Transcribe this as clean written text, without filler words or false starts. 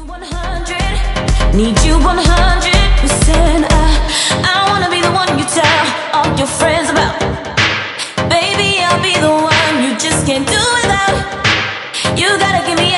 100, need you 100%. I wanna be the one you tell all your friends about. Baby, I'll be the one you just can't do without. You gotta give me